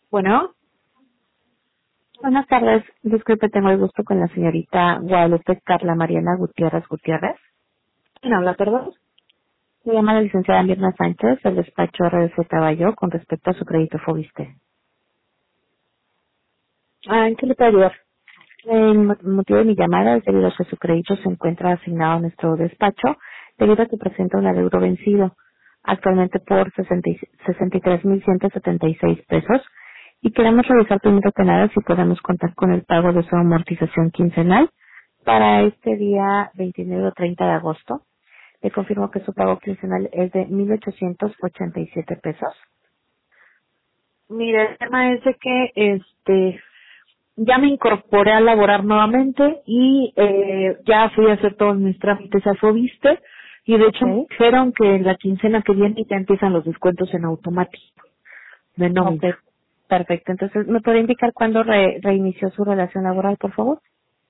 Bueno, Buenas tardes. Disculpe, tengo el gusto con la señorita Guadalupe Carla Mariana Gutiérrez Gutiérrez. ¿quién habla, perdón? Se llama la licenciada Mirna Sánchez del despacho RDC Caballo con respecto a su crédito Fobiste. ¿En qué le puedo ayudar? El motivo de mi llamada es debido a que su crédito se encuentra asignado a nuestro despacho debido a que presenta un adeudo vencido, actualmente por 63,176 pesos, y queremos revisar primero que nada si podemos contar con el pago de su amortización quincenal para este día 29 o 30 de agosto. Le confirmo que su pago quincenal es de 1,887 pesos. Mire, el tema es de que ya me incorporé a laborar nuevamente y ya fui a hacer todos mis trámites a Fobiste y de hecho me ¿Ok? dijeron que en la quincena que viene ya empiezan los descuentos en automático de Ok, nómina. perfecto. Entonces, ¿me puede indicar cuándo reinició su relación laboral, por favor?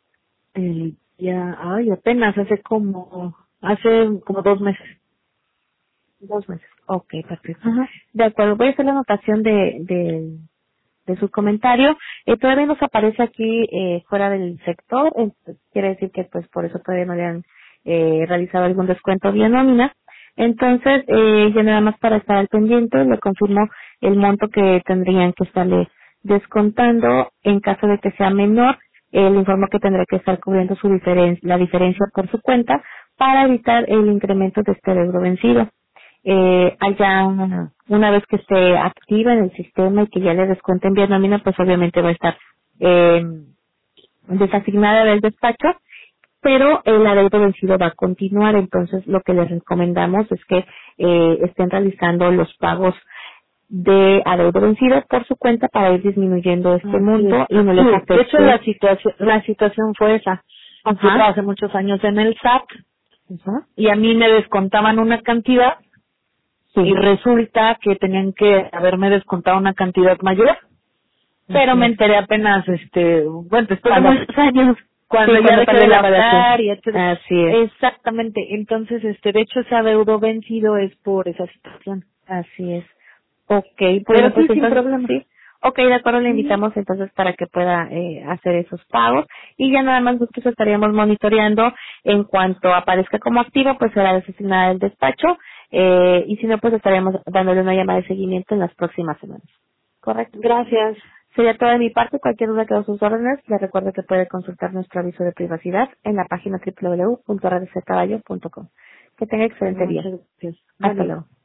Apenas hace como 2 meses. 2 meses. Ok, perfecto. Ajá. De acuerdo, voy a hacer la anotación de su comentario. Todavía nos aparece aquí fuera del sector, quiere decir que pues por eso todavía no le han realizado algún descuento vía nómina. Entonces, ya nada más para estar al pendiente, le confirmo el monto que tendrían que estarle descontando en caso de que sea menor. Le informo que tendrá que estar cubriendo la diferencia por su cuenta para evitar el incremento de este adeudo vencido. Allá una vez que esté activa en el sistema y que ya le descuenten vía nómina, pues obviamente va a estar eh, desasignada del despacho, pero el adeudo vencido va a continuar. Entonces lo que les recomendamos es que estén realizando los pagos de adeudo vencido por su cuenta para ir disminuyendo este Así es. monto y no les De hecho, afecte. la situación fue esa. Yo Ajá, trabajé muchos años en el SAT ajá, y a mí me descontaban una cantidad y sí, resulta que tenían que haberme descontado una cantidad mayor, pero así me es. enteré apenas, bueno, después de Cuando, muchos años, sí, cuando ya cuando dejé perdió de la operación. laborar y etcétera. Así es. Exactamente. Entonces, de hecho, ese adeudo vencido es por esa situación. Así es. Ok, Pero bueno, pues sí, sin entonces problema. sí. Ok, de acuerdo, le Ujú. invitamos entonces para que pueda hacer esos pagos y ya nada más nosotros estaríamos monitoreando en cuanto aparezca como activo, pues será desasignada del despacho y si no, pues estaríamos dándole una llamada de seguimiento en las próximas semanas. ¿Correcto? Gracias. Sería todo de mi parte. Cualquier duda que a sus órdenes, le recuerdo que puede consultar nuestro aviso de privacidad en la página www.redesdecaballo.com. Que tenga excelente día. Muchas gracias. Buen Hasta día. luego.